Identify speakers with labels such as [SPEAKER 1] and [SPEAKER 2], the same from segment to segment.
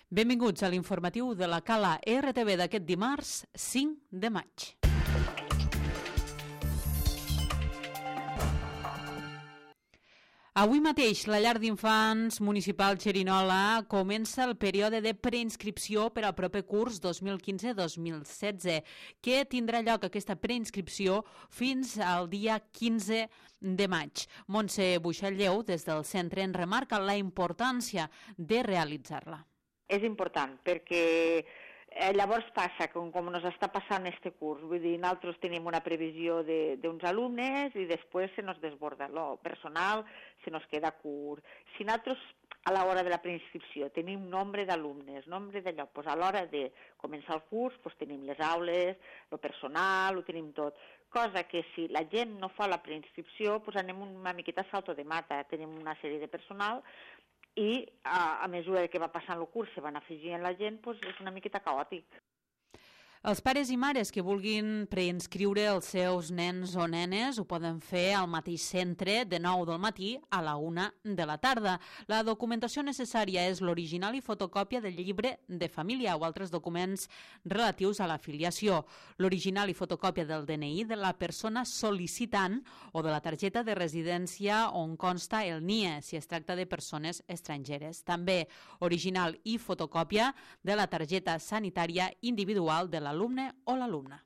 [SPEAKER 1] Benvinguts a l'informatiu de la Cala RTV d'aquest dimarts 5 de maig. Avui mateix la llar d'infants municipal Xerinola comença el període de preinscripció per al proper curs 2015-2016, que tindrà lloc aquesta preinscripció fins al dia 15 de maig. Montse Buixalleu, des del centre, en remarca la importància de realitzar-la.
[SPEAKER 2] És important perquè llavors passa com ens està passant este curs, vull dir, nosaltres tenim una previsió d'uns alumnes i després se nos desborda el personal, se nos queda curt. Si nosaltres a l'hora de la preinscripció tenim nombre d'alumnes, nombre de lloc, doncs a l'hora de començar el curs doncs tenim les aules, el personal, ho tenim tot. Cosa que si la gent no fa la preinscripció doncs anem una miqueta a salto de mata, tenim una sèrie de personal i a mesura que va passant el curs se van afegint la gent, doncs és una miqueta caòtic.
[SPEAKER 1] Els pares i mares que vulguin preinscriure els seus nens o nenes ho poden fer al mateix centre de 9 del matí a la 1 de la tarda. La documentació necessària és l'original i fotocòpia del llibre de família o altres documents relatius a l'afiliació, l'original i fotocòpia del DNI de la persona sol·licitant o de la targeta de residència on consta el NIE, si es tracta de persones estrangeres. També original i fotocòpia de la targeta sanitària individual de l'alumne o l'alumna.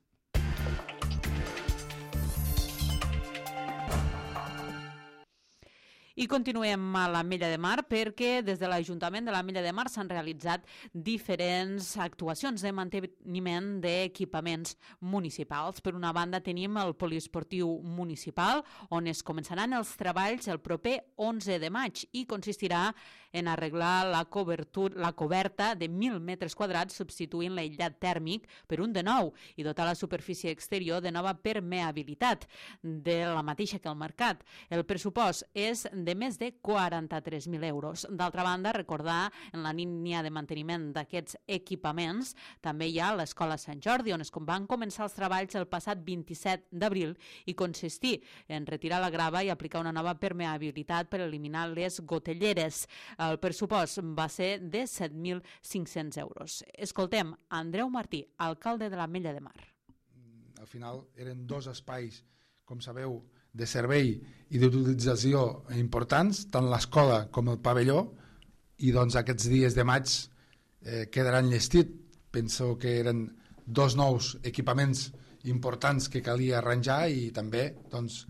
[SPEAKER 1] I continuem a l'Ametlla de Mar perquè des de l'Ajuntament de l'Ametlla de Mar s'han realitzat diferents actuacions de manteniment d'equipaments municipals. Per una banda tenim el poliesportiu municipal on es començaran els treballs el proper 11 de maig i consistirà en arreglar la coberta de 1.000 metres quadrats substituint l'aïllat tèrmic per un de nou i dotar la superfície exterior de nova permeabilitat de la mateixa que el mercat. El pressupost és de més de 43.000 euros. D'altra banda, recordar en la línia de manteniment d'aquests equipaments també hi ha l'Escola Sant Jordi, on es van començar els treballs el passat 27 d'abril i consistir en retirar la grava i aplicar una nova permeabilitat per eliminar les gotelleres. El pressupost va ser de 7.500 euros. Escoltem Andreu Martí, alcalde de l'Ametlla de Mar.
[SPEAKER 3] Al final eren dos espais, com sabeu, de servei i d'utilització importants, tant l'escola com el pavelló, i doncs aquests dies de maig quedaran llestit. Penso que eren dos nous equipaments importants que calia arranjar i també doncs,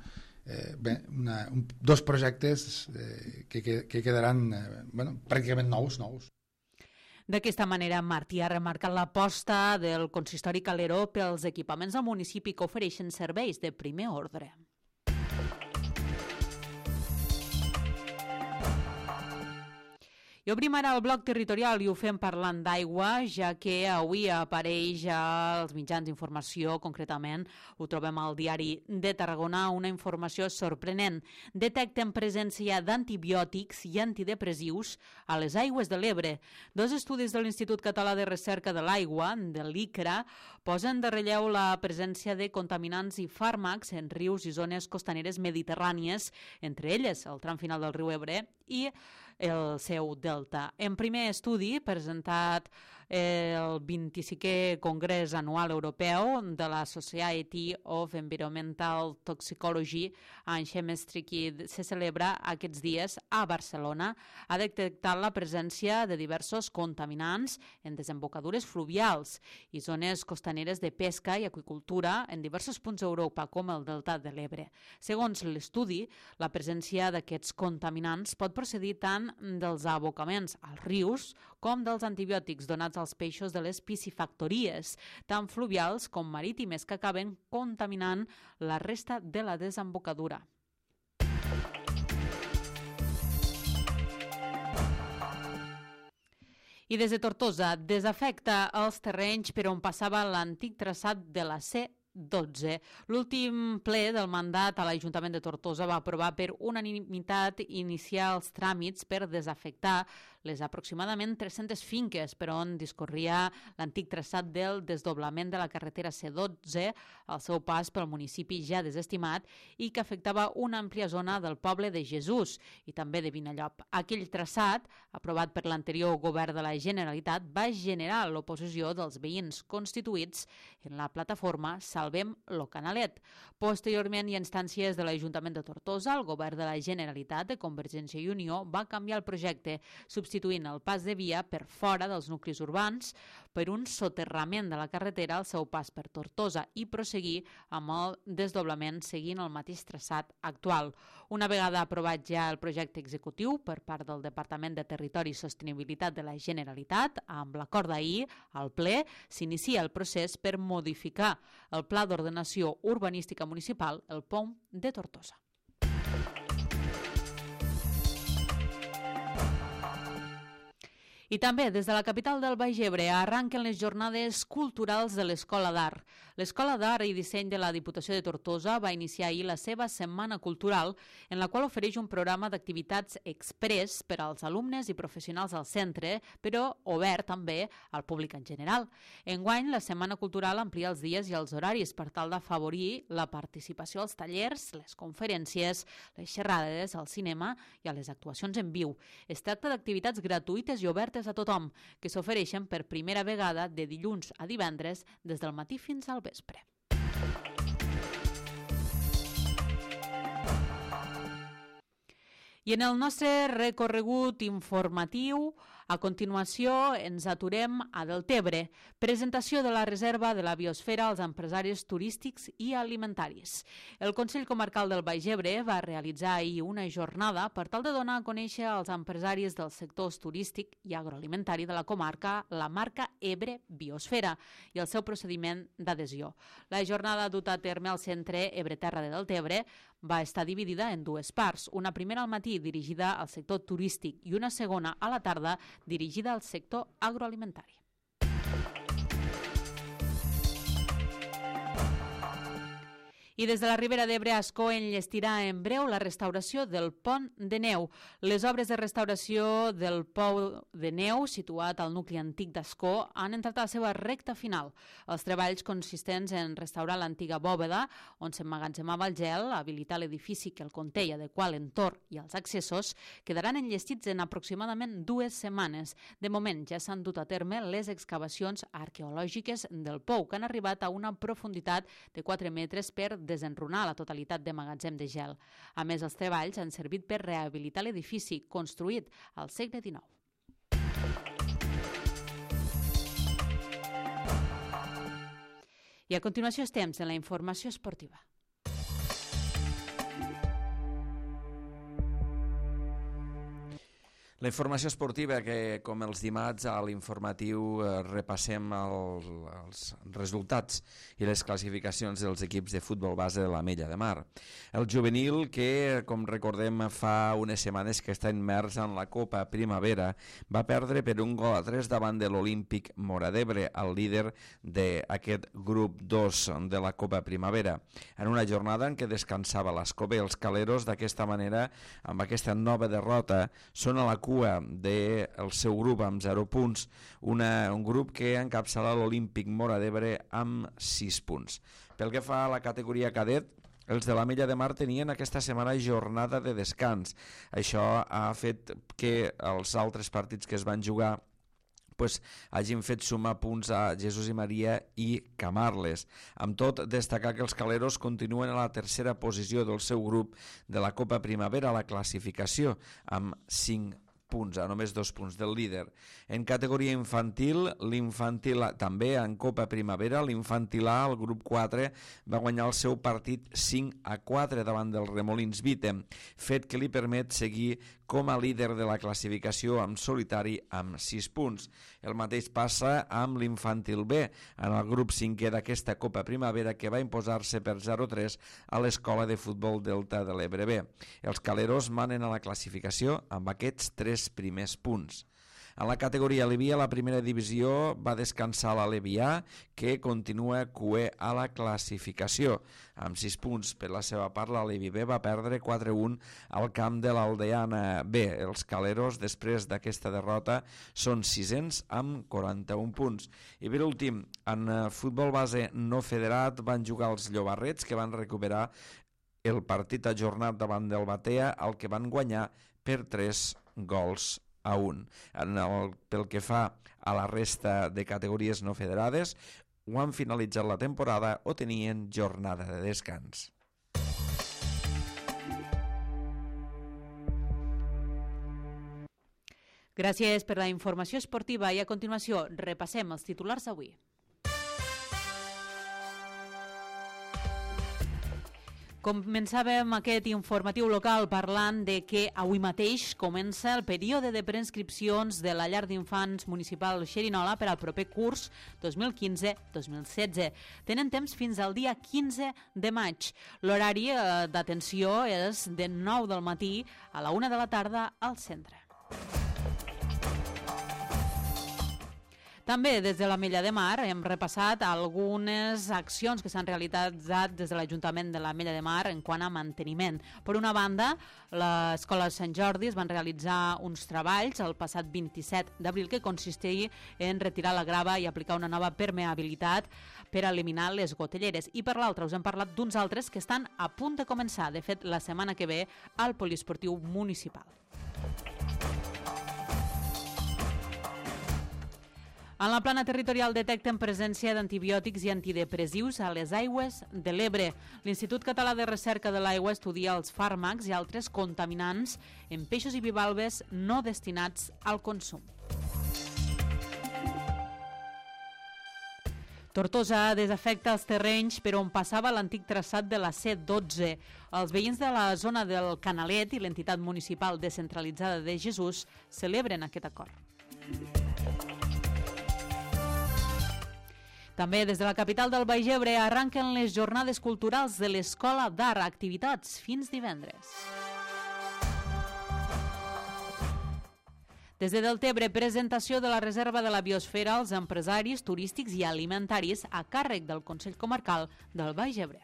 [SPEAKER 3] dos projectes que quedaran pràcticament nous.
[SPEAKER 1] D'aquesta manera, Martí ha remarcat l'aposta del consistori Caleró pels equipaments del municipi que ofereixen serveis de primer ordre. I obrim ara el bloc territorial i ho fem parlant d'aigua, ja que avui apareix als mitjans d'informació, concretament ho trobem al Diari de Tarragona, una informació sorprenent. Detecten presència d'antibiòtics i antidepressius a les aigües de l'Ebre. Dos estudis de l'Institut Català de Recerca de l'Aigua, de l'ICRA, posen de relleu la presència de contaminants i fàrmacs en rius i zones costaneres mediterrànies, entre elles el tram final del riu Ebre i el seu delta. En primer estudi, presentat el 25è Congrés Anual Europeu de la Society of Environmental Toxicology and Chemistry, que se celebra aquests dies a Barcelona, ha detectat la presència de diversos contaminants en desembocadures fluvials i zones costaneres de pesca i aqüicultura en diversos punts d'Europa, com el delta de l'Ebre. Segons l'estudi, la presència d'aquests contaminants pot procedir tant dels abocaments als rius com dels antibiòtics donats als peixos de les piscifactories, tant fluvials com marítimes, que acaben contaminant la resta de la desembocadura. I des de Tortosa desafecta els terrenys per on passava l'antic traçat de la C12. L'últim ple del mandat a l'Ajuntament de Tortosa va aprovar per unanimitat iniciar els tràmits per desafectar les aproximadament 300 finques per on discorria l'antic traçat del desdoblament de la carretera C12 al seu pas pel municipi ja desestimat i que afectava una àmplia zona del poble de Jesús i també de Vinallop. Aquell traçat, aprovat per l'anterior govern de la Generalitat, va generar l'oposició dels veïns constituïts en la plataforma Salvem lo Canalet. Posteriorment, i a instàncies de l'Ajuntament de Tortosa, el govern de la Generalitat de Convergència i Unió va canviar el projecte, substituint el pas de via per fora dels nuclis urbans per un soterrament de la carretera al seu pas per Tortosa i prosseguir amb el desdoblament seguint el mateix traçat actual. Una vegada aprovat ja el projecte executiu per part del Departament de Territori i Sostenibilitat de la Generalitat, amb l'acord d'ahir, al ple, s'inicia el procés per modificar el Pla d'Ordenació Urbanística Municipal, el POUM de Tortosa. I també, des de la capital del Baix Ebre, arranquen les jornades culturals de l'Escola d'Art. L'Escola d'Art i Disseny de la Diputació de Tortosa va iniciar ahir la seva Setmana Cultural, en la qual ofereix un programa d'activitats express per als alumnes i professionals del centre, però obert també al públic en general. Enguany, la Setmana Cultural amplia els dies i els horaris per tal d'afavorir la participació als tallers, les conferències, les xerrades, al cinema i a les actuacions en viu. Es tracta d'activitats gratuïtes i obertes a tothom, que s'ofereixen per primera vegada de dilluns a divendres des del matí fins al vespre. I en el nostre recorregut informatiu, a continuació ens aturem a Deltebre, presentació de la reserva de la biosfera als empresaris turístics i alimentaris. El Consell Comarcal del Baix Ebre va realitzar ahir una jornada per tal de donar a conèixer als empresaris dels sectors turístic i agroalimentari de la comarca la marca Ebre Biosfera i el seu procediment d'adhesió. La jornada duta a terme al centre Ebre Terra de Deltebre va estar dividida en dues parts, una primera al matí dirigida al sector turístic i una segona a la tarda dirigida al sector agroalimentari. I des de la Ribera d'Ebre, Ascó enllestirà en breu la restauració del Pont de Neu. Les obres de restauració del Pou de Neu, situat al nucli antic d'Ascó, han entrat a la seva recta final. Els treballs consistents en restaurar l'antiga bòveda, on s'emmagatzemava el gel, habilitar l'edifici que el conté i adequar l'entorn i els accessos, quedaran enllestits en aproximadament 2 setmanes. De moment ja s'han dut a terme les excavacions arqueològiques del pou, que han arribat a una profunditat de 4 metres per desenrunar la totalitat de magatzem de gel. A més, els treballs han servit per rehabilitar l'edifici construït al segle XIX. I a continuació estem en la informació esportiva.
[SPEAKER 4] La informació esportiva que, com els dimarts, a l'informatiu repassem els resultats i les classificacions dels equips de futbol base de l'Ametlla de Mar. El juvenil, que, com recordem, fa unes setmanes que està immers en la Copa Primavera, va perdre per 1-3 davant de l'Olímpic Móra d'Ebre, el líder d'aquest grup 2 de la Copa Primavera. En una jornada en què descansava l'Escobé, els caleros, d'aquesta manera, amb aquesta nova derrota, són a la del seu grup amb 0 punts, un grup que encapçala l'Olímpic Móra d'Ebre amb 6 punts. Pel que fa a la categoria cadet, els de l'Ametlla de Mar tenien aquesta setmana jornada de descans. Això ha fet que els altres partits que es van jugar hagin fet sumar punts a Jesús i Maria i Camarles. Amb tot, destacar que els caleros continuen a la tercera posició del seu grup de la Copa Primavera a la classificació, amb 5 punts, a només 2 punts del líder. En categoria infantil, l'infantil també en Copa Primavera, l'infantil A, el grup 4, va guanyar el seu partit 5-4 davant dels Remolins Vite, fet que li permet seguir com a líder de la classificació en solitari amb 6 punts. El mateix passa amb l'infantil B, en el grup 5è d'aquesta Copa Primavera, que va imposar-se per 0-3 a l'Escola de Futbol Delta de l'Ebre B. Els caleros manen a la classificació amb aquests 3 primers punts. En la categoria Levià, la primera divisió va descansar l'Alevià, que continua cuer a la classificació. Amb 6 punts per la seva part, l'Alevi B va perdre 4-1 al camp de l'Aldeana B. Els caleros, després d'aquesta derrota, són 600 amb 41 punts. I per últim, en futbol base no federat van jugar els Llobarrets, que van recuperar el partit ajornat davant del Batea, al que van guanyar per 3-1. Pel que fa a la resta de categories no federades, ho han finalitzat la temporada o tenien jornada de descans.
[SPEAKER 1] Gràcies per la informació esportiva i a continuació repassem els titulars d'avui. Començàvem aquest informatiu local parlant de que avui mateix comença el període de preinscripcions de la llar d'infants municipal Xerinola per al proper curs 2015-2016. Tenen temps fins al dia 15 de maig. L'horari d'atenció és de 9 del matí a la 1 de la tarda al centre. També des de l'Ametlla de Mar hem repassat algunes accions que s'han realitzat des de l'Ajuntament de l'Ametlla de Mar en quant a manteniment. Per una banda, l'Escola Sant Jordi es van realitzar uns treballs el passat 27 d'abril que consistia en retirar la grava i aplicar una nova permeabilitat per eliminar les gotelleres. I per l'altra us hem parlat d'uns altres que estan a punt de començar, de fet la setmana que ve, al poliesportiu municipal. En la plana territorial detecten presència d'antibiòtics i antidepressius a les aigües de l'Ebre. L'Institut Català de Recerca de l'Aigua estudia els fàrmacs i altres contaminants en peixos i bivalves no destinats al consum. Tortosa desafecta els terrenys per on passava l'antic traçat de la C12. Els veïns de la zona del Canalet i l'entitat municipal descentralitzada de Jesús celebren aquest acord. També des de la capital del Baix Ebre arranquen les jornades culturals de l'Escola d'Art, activitats fins divendres. Des de Deltebre, presentació de la reserva de la biosfera als empresaris turístics i alimentaris a càrrec del Consell Comarcal del Baix Ebre.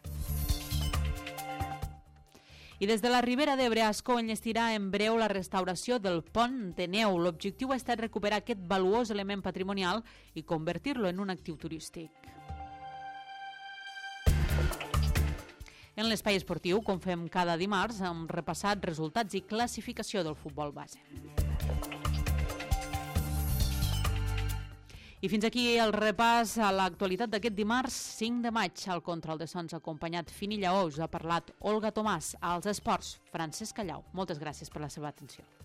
[SPEAKER 1] I des de la Ribera d'Ebre, Ascó enllestirà en breu la restauració del pont de neu. L'objectiu ha estat recuperar aquest valuós element patrimonial i convertir-lo en un actiu turístic. En l'espai esportiu, com fem cada dimarts, hem repassat resultats i classificació del futbol base. I fins aquí el repàs a l'actualitat d'aquest dimarts 5 de maig. Al control de sons acompanyat Fini Lleó, us ha parlat Olga Tomàs. Als esports, Francesc Callau. Moltes gràcies per la seva atenció.